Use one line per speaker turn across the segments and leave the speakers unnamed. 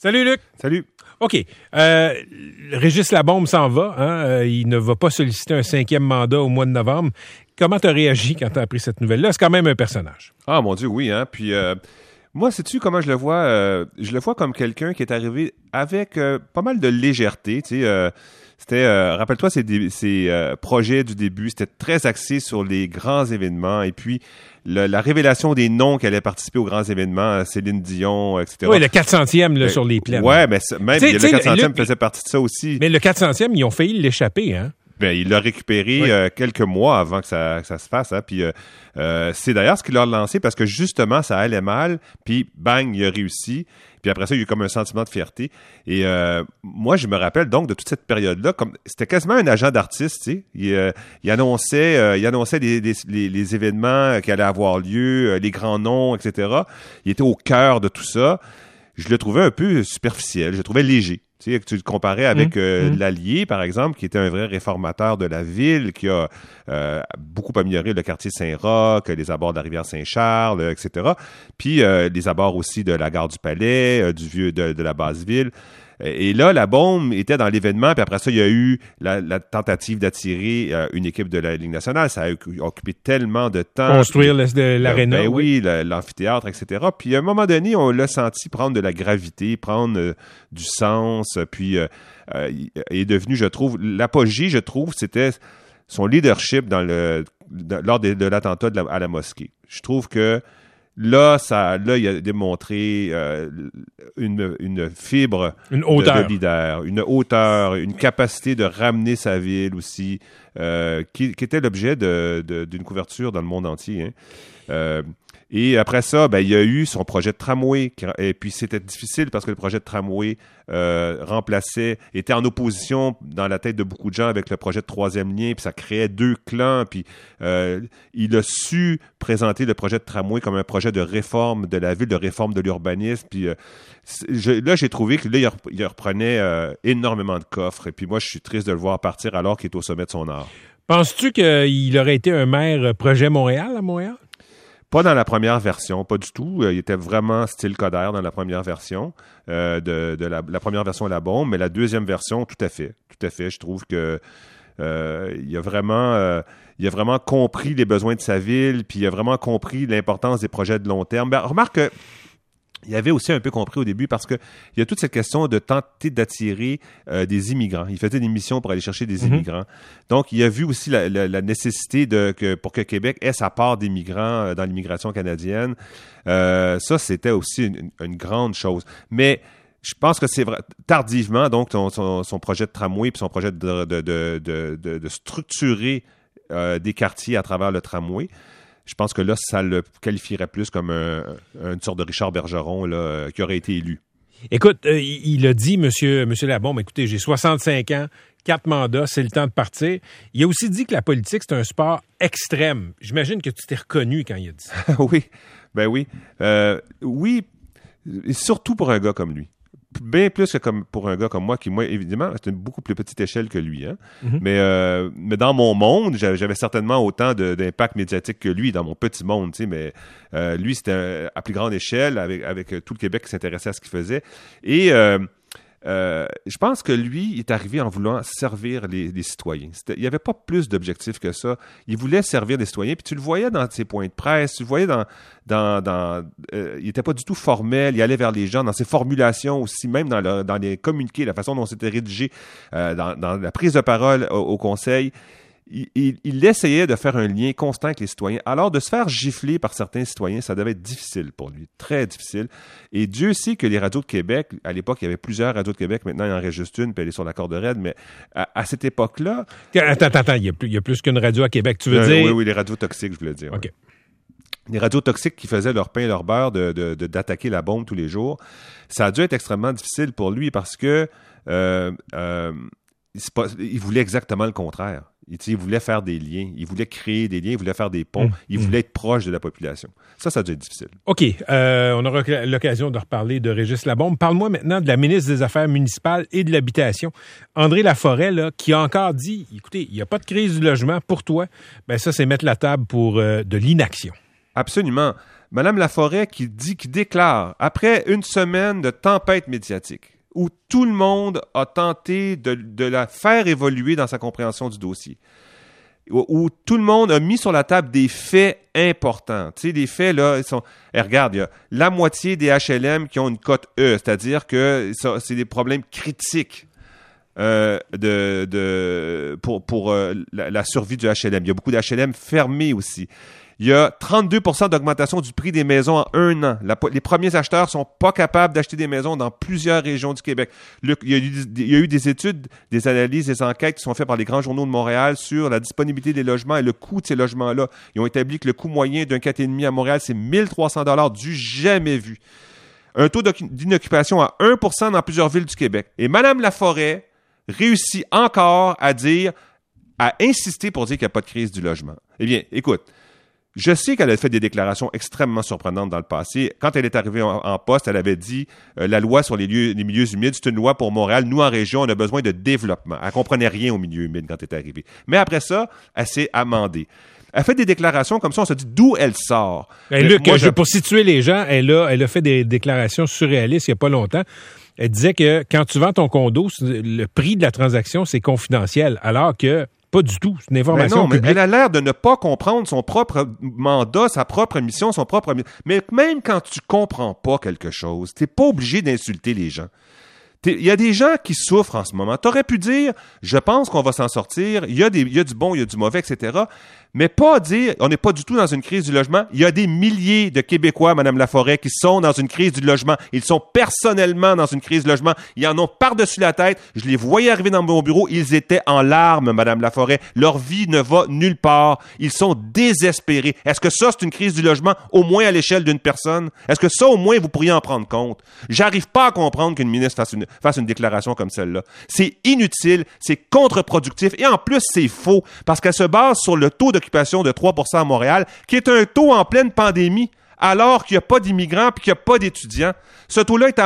Salut, Luc.
Salut.
OK. Régis Labombe s'en va. Hein? Il ne va pas solliciter un 5e mandat au mois de novembre. Comment tu as réagi quand tu as appris cette nouvelle-là? C'est quand même un personnage.
Ah, mon Dieu, oui. Hein? Puis, moi, sais-tu comment je le vois? Je le vois comme quelqu'un qui est arrivé avec pas mal de légèreté. Tu sais, rappelle-toi, ces projets du début, c'était très axé sur les grands événements. Et puis, la révélation des noms qui allaient participer aux grands événements, Céline Dion, etc.
Oui, le 400e là, sur les plaines.
Ouais, mais même le 400e faisait partie de ça aussi.
Mais le 400e, ils ont failli l'échapper, hein?
Ben, il l'a récupéré quelques mois avant que ça se fasse. Hein. Puis c'est d'ailleurs ce qui l'a lancé parce que justement, ça allait mal. Puis bang, il a réussi. Puis après ça, il y a eu comme un sentiment de fierté. Et moi, je me rappelle donc de toute cette période-là, comme c'était quasiment un agent d'artiste. Tu sais. Il annonçait les événements qui allaient avoir lieu, les grands noms, etc. Il était au cœur de tout ça. Je le trouvais un peu superficiel. Je le trouvais léger. Tu sais, que tu le comparais avec l'Allier, par exemple, qui était un vrai réformateur de la ville, qui a beaucoup amélioré le quartier Saint-Roch, les abords de la rivière Saint-Charles, etc. Puis les abords aussi de la gare du Palais, de la Basse-Ville. Et là, Labombe était dans l'événement, puis après ça, il y a eu la tentative d'attirer une équipe de la Ligue nationale. Ça a occupé tellement de temps.
Construire l'aréna.
Ben oui, l'amphithéâtre, etc. Puis à un moment donné, on l'a senti prendre de la gravité, prendre du sens, puis est devenu, je trouve, l'apogée, c'était son leadership lors de l'attentat à la mosquée. Je trouve que Là, il a démontré une fibre de leader, une hauteur, une capacité de ramener sa ville aussi, qui était l'objet d'une couverture dans le monde entier. Hein. Et après ça, ben, il y a eu son projet de tramway. Et puis, c'était difficile parce que le projet de tramway était en opposition dans la tête de beaucoup de gens avec le projet de troisième lien. Puis, ça créait deux clans. Puis, il a su présenter le projet de tramway comme un projet de réforme de la ville, de réforme de l'urbanisme. Puis, là, j'ai trouvé que là, il reprenait énormément de coffres. Et puis, moi, je suis triste de le voir partir alors qu'il est au sommet de son art.
Penses-tu qu'il aurait été un maire projet Montréal à Montréal?
Pas dans la première version, pas du tout. Il était vraiment style Coder dans la première version, de la première version de Labombe, mais la deuxième version, tout à fait. Tout à fait. Je trouve que il a vraiment compris les besoins de sa ville, puis il a vraiment compris l'importance des projets de long terme. Ben, remarque que il avait aussi un peu compris au début parce que il y a toute cette question de tenter d'attirer des immigrants. Il faisait des missions pour aller chercher des immigrants. Donc, il a vu aussi la nécessité pour que Québec ait sa part d'immigrants dans l'immigration canadienne. Ça, c'était aussi une grande chose. Mais je pense que c'est vrai, tardivement, donc, son projet de tramway puis son projet de structurer des quartiers à travers le tramway. Je pense que là, ça le qualifierait plus comme une sorte de Richard Bergeron là, qui aurait été élu.
Écoute, il a dit, monsieur Labombe, écoutez, j'ai 65 ans, 4 mandats, c'est le temps de partir. Il a aussi dit que la politique, c'est un sport extrême. J'imagine que tu t'es reconnu quand il a dit ça.
Oui, ben oui. Oui, et surtout pour un gars comme lui. Bien plus que pour un gars comme moi, qui, moi, évidemment, c'est une beaucoup plus petite échelle que lui. Hein? Mais dans mon monde, j'avais certainement autant d'impact médiatique que lui, dans mon petit monde. Tu sais, mais lui, c'était à plus grande échelle, avec tout le Québec qui s'intéressait à ce qu'il faisait. Et je pense que lui, il est arrivé en voulant servir les citoyens. Il n'y avait pas plus d'objectifs que ça. Il voulait servir les citoyens. Puis tu le voyais dans ses points de presse, tu le voyais il n'était pas du tout formel, il allait vers les gens, dans ses formulations aussi, même dans les communiqués, la façon dont c'était rédigé, dans la prise de parole au conseil. Il essayait de faire un lien constant avec les citoyens. Alors, de se faire gifler par certains citoyens, ça devait être difficile pour lui, très difficile. Et Dieu sait que les radios de Québec, à l'époque, il y avait plusieurs radios de Québec, maintenant il en reste juste une, puis elle est sur la corde raide, mais à cette époque-là...
Attends, il y a plus qu'une radio à Québec, tu veux dire?
Oui, les radios toxiques, je voulais dire.
OK.
Ouais. Les radios toxiques qui faisaient leur pain et leur beurre d'attaquer la bombe tous les jours, ça a dû être extrêmement difficile pour lui parce que il voulait exactement le contraire. Il voulait faire des liens, il voulait créer des liens, il voulait faire des ponts, il voulait être proche de la population. Ça a dû être difficile.
OK. On aura l'occasion de reparler de Régis Labombe. Parle-moi maintenant de la ministre des Affaires municipales et de l'Habitation, André Laforêt, là, qui a encore dit, écoutez, il n'y a pas de crise du logement pour toi. Ben ça, c'est mettre la table pour de l'inaction.
Absolument. Mme Laforêt qui déclare, après une semaine de tempête médiatique, où tout le monde a tenté de la faire évoluer dans sa compréhension du dossier, où tout le monde a mis sur la table des faits importants. Tu sais, les faits, là, ils sont... regarde, il y a la moitié des HLM qui ont une cote E, c'est-à-dire que c'est des problèmes critiques pour la survie du HLM. Il y a beaucoup d'HLM fermés aussi. Il y a 32% d'augmentation du prix des maisons en un an. Les premiers acheteurs sont pas capables d'acheter des maisons dans plusieurs régions du Québec. Il y a eu des études, des analyses, des enquêtes qui sont faites par les grands journaux de Montréal sur la disponibilité des logements et le coût de ces logements-là. Ils ont établi que le coût moyen d'un 4,5 à Montréal, c'est 1 300 $ du jamais vu. Un taux d'inoccupation à 1% dans plusieurs villes du Québec. Et Mme Laforêt réussit encore à insister pour dire qu'il n'y a pas de crise du logement. Eh bien, écoute, je sais qu'elle a fait des déclarations extrêmement surprenantes dans le passé. Quand elle est arrivée en poste, elle avait dit la loi sur les milieux humides, c'est une loi pour Montréal. Nous, en région, on a besoin de développement. Elle comprenait rien aux milieux humides quand elle est arrivée. Mais après ça, elle s'est amendée. Elle fait des déclarations comme ça, on se dit d'où elle sort.
Luc, pour situer les gens, elle a fait des déclarations surréalistes il n'y a pas longtemps. Elle disait que quand tu vends ton condo, le prix de la transaction, c'est confidentiel, alors que pas du tout. C'est une information publique.
Elle a l'air de ne pas comprendre son propre mandat, sa propre mission, son propre... Mais même quand tu comprends pas quelque chose, t'es pas obligé d'insulter les gens. Il y a des gens qui souffrent en ce moment. T'aurais pu dire, je pense qu'on va s'en sortir, il y a du bon, il y a du mauvais, etc. Mais pas dire, on n'est pas du tout dans une crise du logement. Il y a des milliers de Québécois, Mme Laforêt, qui sont dans une crise du logement. Ils sont personnellement dans une crise du logement. Ils en ont par-dessus la tête. Je les voyais arriver dans mon bureau. Ils étaient en larmes, Mme Laforêt. Leur vie ne va nulle part. Ils sont désespérés. Est-ce que ça, c'est une crise du logement, au moins à l'échelle d'une personne? Est-ce que ça, au moins, vous pourriez en prendre compte? J'arrive pas à comprendre qu'une ministre fasse une déclaration comme celle-là. C'est inutile, c'est contre-productif et en plus, c'est faux parce qu'elle se base sur le taux d'occupation de 3% à Montréal, qui est un taux en pleine pandémie, alors qu'il n'y a pas d'immigrants et qu'il n'y a pas d'étudiants. Ce taux-là est à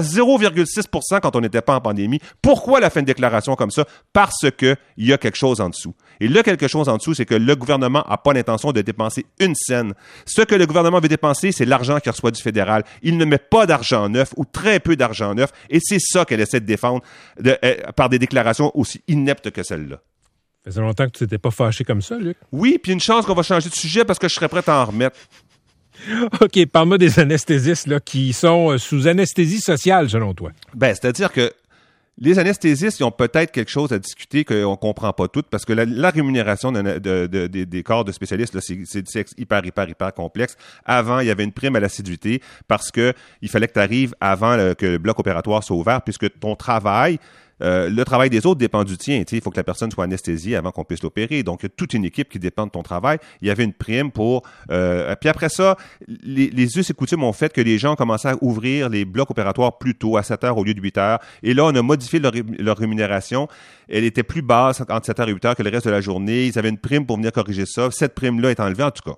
0,6% quand on n'était pas en pandémie. Pourquoi elle a fait une déclaration comme ça? Parce qu'il y a quelque chose en dessous. Et là, quelque chose en dessous, c'est que le gouvernement n'a pas l'intention de dépenser une scène. Ce que le gouvernement veut dépenser, c'est l'argent qu'il reçoit du fédéral. Il ne met pas d'argent neuf ou très peu d'argent neuf. Et c'est ça qu'elle essaie de défendre par des déclarations aussi ineptes que celle-là.
Ça faisait longtemps que tu t'étais pas fâché comme ça, Luc.
Oui, puis une chance qu'on va changer de sujet parce que je serais prêt à en remettre.
OK, parle-moi des anesthésistes là, qui sont sous anesthésie sociale, selon toi.
Ben, c'est-à-dire que les anesthésistes, ils ont peut-être quelque chose à discuter qu'on ne comprend pas tout, parce que la rémunération des corps de spécialistes, là, c'est hyper complexe. Avant, il y avait une prime à l'assiduité parce que il fallait que tu arrives avant que le bloc opératoire soit ouvert, puisque ton travail... le travail des autres dépend du tien. Il faut que la personne soit anesthésiée avant qu'on puisse l'opérer. Donc, il y a toute une équipe qui dépend de ton travail. Il y avait une prime pour... puis après ça, les us et coutumes ont fait que les gens ont commencé à ouvrir les blocs opératoires plus tôt, à 7 heures au lieu de 8 heures. Et là, on a modifié leur rémunération. Elle était plus basse entre 7 heures et 8 heures que le reste de la journée. Ils avaient une prime pour venir corriger ça. Cette prime-là est enlevée, en tout cas.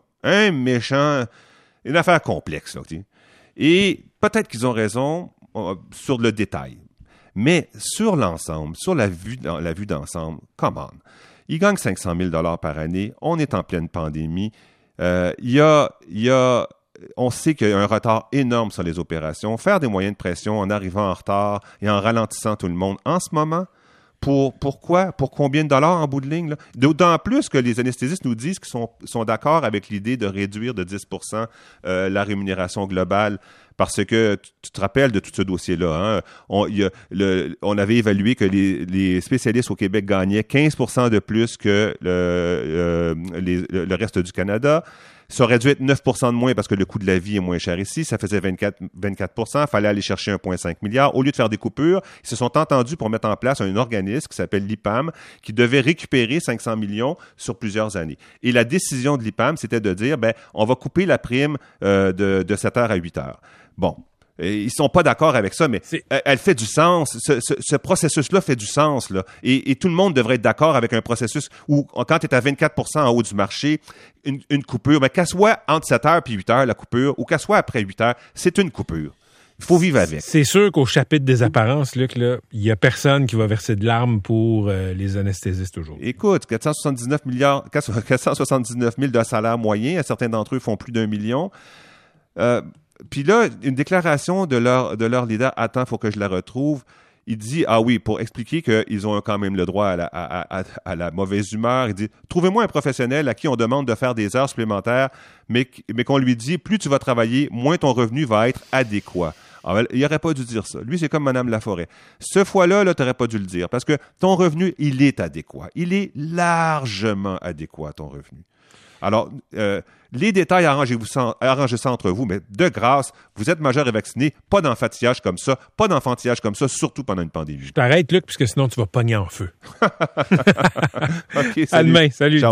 Une affaire complexe. Là, et peut-être qu'ils ont raison sur le détail. Mais sur l'ensemble, sur la vue d'ensemble, come on. Ils gagnent 500 000 $ par année. On est en pleine pandémie. On sait qu'il y a un retard énorme sur les opérations. Faire des moyens de pression en arrivant en retard et en ralentissant tout le monde en ce moment, pourquoi? Pour combien de dollars en bout de ligne? Là? D'autant plus que les anesthésistes nous disent qu'ils sont d'accord avec l'idée de réduire de 10% la rémunération globale. Parce que tu te rappelles de tout ce dossier-là. Hein? On avait évalué que les spécialistes au Québec gagnaient 15% de plus que le reste du Canada. Ça aurait dû être 9% de moins parce que le coût de la vie est moins cher ici. Ça faisait 24%. Il fallait aller chercher 1,5 milliard. Au lieu de faire des coupures, ils se sont entendus pour mettre en place un organisme qui s'appelle l'IPAM, qui devait récupérer 500 millions sur plusieurs années. Et la décision de l'IPAM, c'était de dire, on va couper la prime de 7 heures à 8 heures. Bon. Ils sont pas d'accord avec ça, mais elle fait du sens. Ce processus-là fait du sens, là. Et tout le monde devrait être d'accord avec un processus où, quand tu es à 24% en haut du marché, une coupure, qu'elle soit entre 7 heures et 8 heures, la coupure, ou qu'elle soit après 8 heures, c'est une coupure. Il faut vivre avec. C'est
sûr qu'au chapitre des apparences, Luc, il n'y a personne qui va verser de larmes pour les anesthésistes aujourd'hui.
Écoute, 479 000 de salaire moyen, certains d'entre eux font plus d'1 million. Puis là, une déclaration de leur leader, attends, il faut que je la retrouve. Il dit, ah oui, pour expliquer qu'ils ont quand même le droit à la mauvaise humeur, il dit, trouvez-moi un professionnel à qui on demande de faire des heures supplémentaires, mais qu'on lui dit, plus tu vas travailler, moins ton revenu va être adéquat. Alors, il n'aurait pas dû dire ça. Lui, c'est comme Mme Laforêt. Ce fois-là, tu n'aurais pas dû le dire, parce que ton revenu, il est adéquat. Il est largement adéquat, ton revenu. Alors, les détails, arrangez ça entre vous, mais de grâce, vous êtes majeur et vacciné, pas d'enfantillage comme ça, surtout pendant une pandémie.
Je t'arrête, Luc, parce que sinon tu vas pogner en feu.
OK, salut.
À demain, salut.
Ciao.